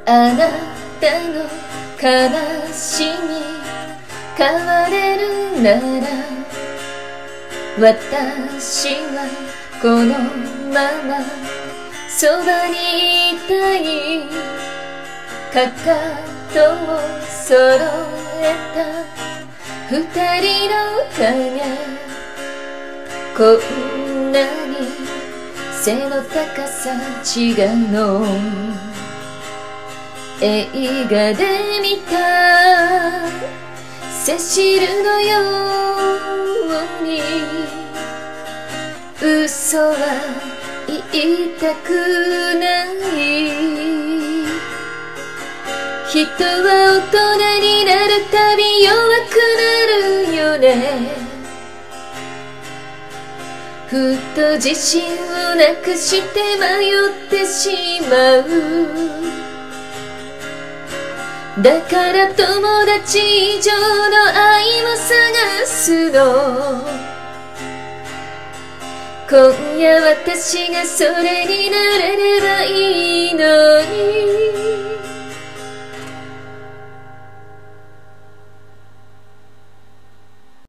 あなたの悲しみ変われるなら私はこのままそばにいたい。かかとを揃えた二人の影、こんなに背の高さ違うの。映画で見たセシルのように嘘は言いたくない。人は大人になるたび弱くなるよね。ふっと自信をなくして迷ってしまう。だから友達以上の愛を探すの。今夜私がそれになれればいい